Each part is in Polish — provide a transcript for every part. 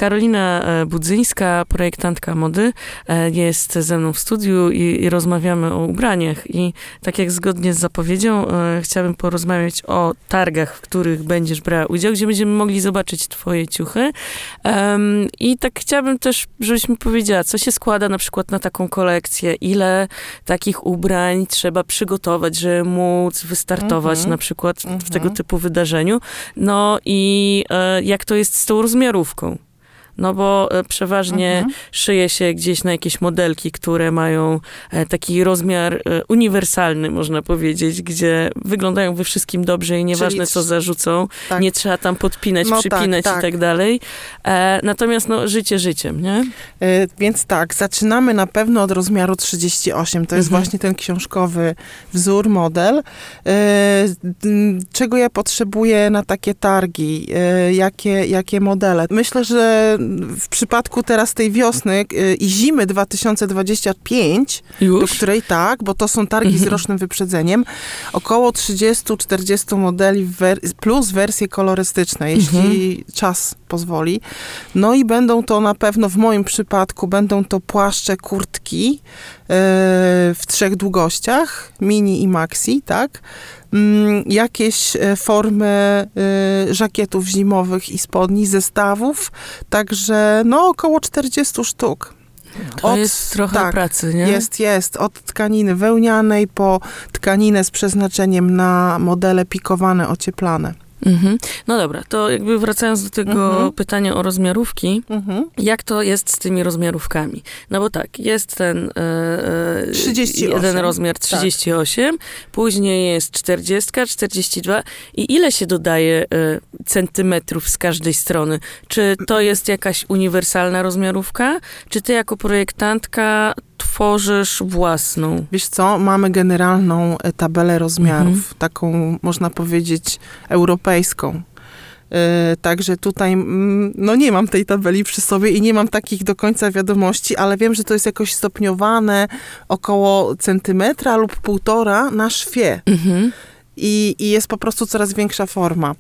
Karolina Budzyńska, projektantka mody, jest ze mną w studiu i rozmawiamy o ubraniach. I tak jak zgodnie z zapowiedzią, chciałabym porozmawiać o targach, w których będziesz brała udział, gdzie będziemy mogli zobaczyć twoje ciuchy. I tak chciałabym też, żebyś mi powiedziała, co się składa na przykład na taką kolekcję, ile takich ubrań trzeba przygotować, żeby móc wystartować na przykład w tego typu wydarzeniu. No i jak to jest z tą rozmiarówką? No bo przeważnie szyje się gdzieś na jakieś modelki, które mają taki rozmiar uniwersalny, można powiedzieć, gdzie wyglądają we wszystkim dobrze i nieważne co zarzucą, nie trzeba tam podpinać, przypinać i tak dalej. Natomiast życie życiem, nie? Więc tak, zaczynamy na pewno od rozmiaru 38. To jest właśnie ten książkowy wzór, model. Czego ja potrzebuję na takie targi? Jakie modele? Myślę, że w przypadku teraz tej wiosny i zimy 2025, do której bo to są targi z rocznym wyprzedzeniem, około 30-40 modeli plus wersje kolorystyczne, jeśli czas pozwoli. No i będą to na pewno, w moim przypadku, będą to płaszcze, kurtki w 3 długościach, mini i maxi, tak? Jakieś formy żakietów zimowych i spodni, zestawów, także około 40 sztuk. To jest trochę pracy, nie? Jest. Od tkaniny wełnianej po tkaninę z przeznaczeniem na modele pikowane, ocieplane. No dobra, to jakby wracając do tego pytania o rozmiarówki, jak to jest z tymi rozmiarówkami? No bo tak, jest ten 38. jeden rozmiar 38, później jest 40, 42 i ile się dodaje centymetrów z każdej strony? Czy to jest jakaś uniwersalna rozmiarówka? Czy ty jako projektantka tworzysz własną? Wiesz co, mamy generalną tabelę rozmiarów, taką można powiedzieć europejską. Także tutaj nie mam tej tabeli przy sobie i nie mam takich do końca wiadomości, ale wiem, że to jest jakoś stopniowane około centymetra lub 1,5 na szwie. I jest po prostu coraz większa forma.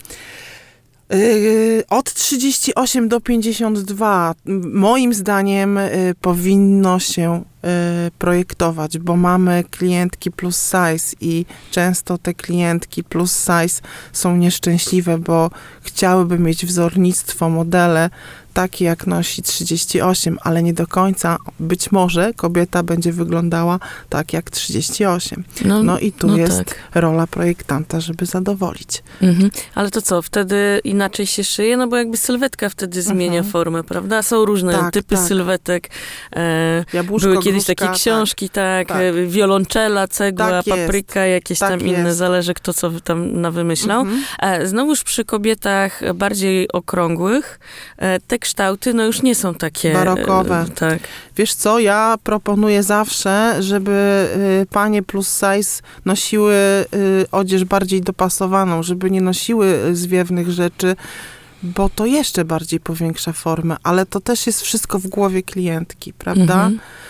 Od 38 do 52 moim zdaniem powinno się projektować, bo mamy klientki plus size i często te klientki plus size są nieszczęśliwe, bo chciałyby mieć wzornictwo, modele takie jak nosi 38, ale nie do końca. Być może kobieta będzie wyglądała tak jak 38. No i tu jest rola projektanta, żeby zadowolić. Ale to co, wtedy inaczej się szyje? No bo jakby sylwetka wtedy zmienia formę, prawda? Są różne typy sylwetek. Jabłuszko, były kiedyś takie książki, wiolonczela, cegła, papryka, jakieś tam inne, zależy kto co tam nawymyślał. Znowuż przy kobietach bardziej okrągłych, te kształty, już nie są takie barokowe. Wiesz co, ja proponuję zawsze, żeby panie plus size nosiły odzież bardziej dopasowaną, żeby nie nosiły zwiewnych rzeczy, bo to jeszcze bardziej powiększa formę, ale to też jest wszystko w głowie klientki, prawda?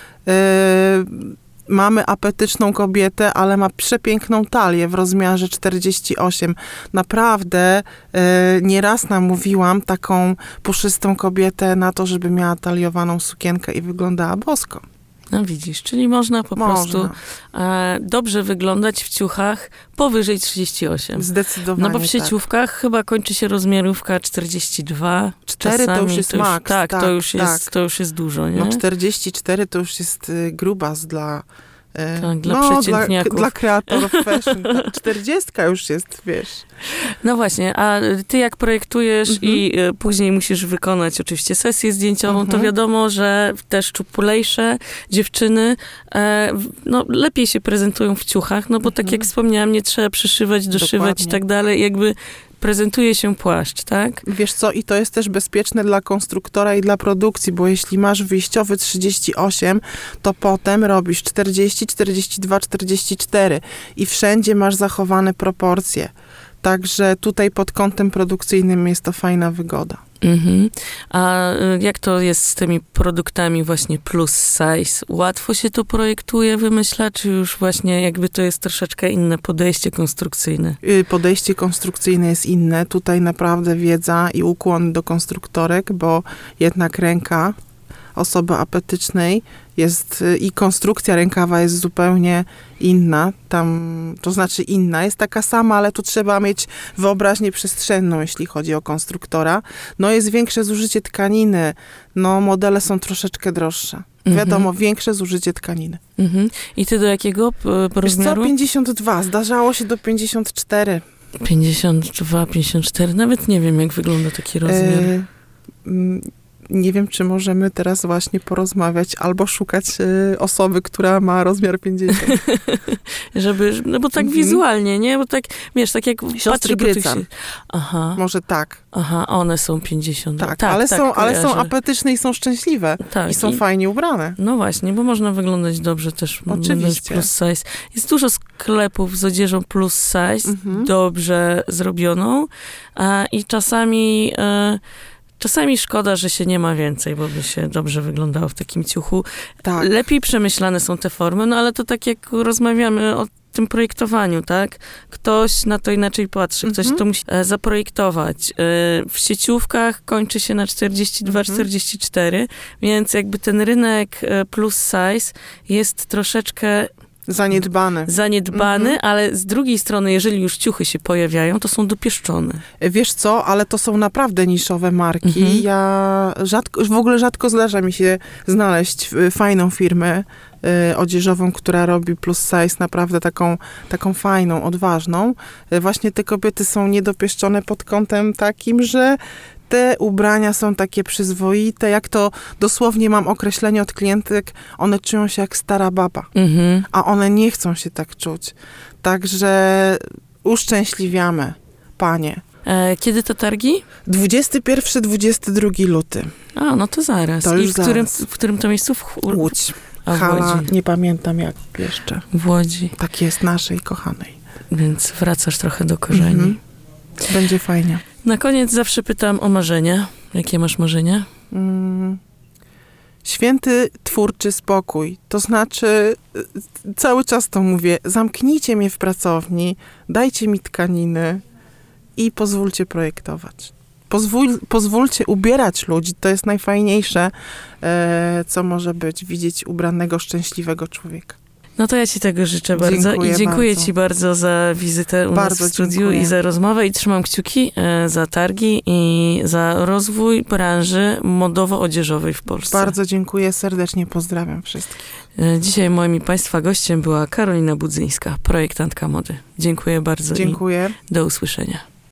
Mamy apetyczną kobietę, ale ma przepiękną talię w rozmiarze 48. Naprawdę nieraz namówiłam taką puszystą kobietę na to, żeby miała taliowaną sukienkę i wyglądała bosko. No widzisz, czyli można po prostu dobrze wyglądać w ciuchach powyżej 38. Zdecydowanie. No bo w sieciówkach chyba kończy się rozmiarówka 42. 4 to już jest maks. To już jest dużo, nie? 44 to już jest grubas dla przeciętniaków. Dla kreatorów fashion. 40 już jest, wiesz. No właśnie, a ty jak projektujesz i później musisz wykonać oczywiście sesję zdjęciową, to wiadomo, że też czupulejsze dziewczyny lepiej się prezentują w ciuchach, no bo tak jak wspomniałam, nie trzeba przyszywać, doszywać i tak dalej, jakby prezentuje się płaszcz, tak? Wiesz co, i to jest też bezpieczne dla konstruktora i dla produkcji, bo jeśli masz wyjściowy 38, to potem robisz 40, 42, 44 i wszędzie masz zachowane proporcje. Także tutaj pod kątem produkcyjnym jest to fajna wygoda. Mhm. A jak to jest z tymi produktami właśnie plus size? Łatwo się to projektuje, wymyśla, czy już właśnie jakby to jest troszeczkę inne podejście konstrukcyjne? Podejście konstrukcyjne jest inne. Tutaj naprawdę wiedza i ukłon do konstruktorek, bo jednak ręka osoby apetycznej jest i konstrukcja rękawa jest zupełnie inna. To znaczy inna, jest taka sama, ale tu trzeba mieć wyobraźnię przestrzenną, jeśli chodzi o konstruktora. No jest większe zużycie tkaniny. No modele są troszeczkę droższe. Wiadomo, większe zużycie tkaniny. I ty do jakiego rozmiaru? 52, zdarzało się do 54. 52, 54, nawet nie wiem, jak wygląda taki rozmiar. Nie wiem, czy możemy teraz właśnie porozmawiać albo szukać osoby, która ma rozmiar 50. No bo tak wizualnie, nie? Bo tak, wiesz, tak jak Siostry Grycan. Aha. Może tak. Aha, one są 50. Tak, ale są apetyczne i są szczęśliwe. Tak, i są fajnie ubrane. No właśnie, bo można wyglądać dobrze też. Oczywiście. Plus size. Jest dużo sklepów z odzieżą plus size, dobrze zrobioną i czasami szkoda, że się nie ma więcej, bo by się dobrze wyglądało w takim ciuchu. Tak. Lepiej przemyślane są te formy, no ale to tak jak rozmawiamy o tym projektowaniu, tak? Ktoś na to inaczej patrzy, ktoś to musi zaprojektować. W sieciówkach kończy się na 42-44, więc jakby ten rynek plus size jest troszeczkę zaniedbany, ale z drugiej strony, jeżeli już ciuchy się pojawiają, to są dopieszczone. Wiesz co, ale to są naprawdę niszowe marki. Ja w ogóle rzadko zdarza mi się znaleźć fajną firmę odzieżową, która robi plus size, naprawdę taką fajną, odważną. Właśnie te kobiety są niedopieszczone pod kątem takim, że te ubrania są takie przyzwoite, jak to dosłownie mam określenie od klientek, one czują się jak stara baba, a one nie chcą się tak czuć. Także uszczęśliwiamy, panie. Kiedy to targi? 21-22 luty. A, no to zaraz. To już w którym to miejscu? Łódź. A w Hala, Łodzi. nie pamiętam jak jeszcze. W Łodzi. Tak jest, naszej kochanej. Więc wracasz trochę do korzeni. Będzie fajnie. Na koniec zawsze pytam o marzenia. Jakie masz marzenia? Święty, twórczy spokój. To znaczy, cały czas to mówię, zamknijcie mnie w pracowni, dajcie mi tkaniny i pozwólcie projektować. Pozwólcie ubierać ludzi. To jest najfajniejsze, co może być, widzieć ubranego, szczęśliwego człowieka. No to ja ci tego życzę bardzo i dziękuję ci bardzo za wizytę u nas w studiu i za rozmowę i trzymam kciuki za targi i za rozwój branży modowo-odzieżowej w Polsce. Bardzo dziękuję, serdecznie pozdrawiam wszystkich. Dzisiaj moim i Państwa gościem była Karolina Budzyńska, projektantka mody. Dziękuję bardzo. Dziękuję. I do usłyszenia.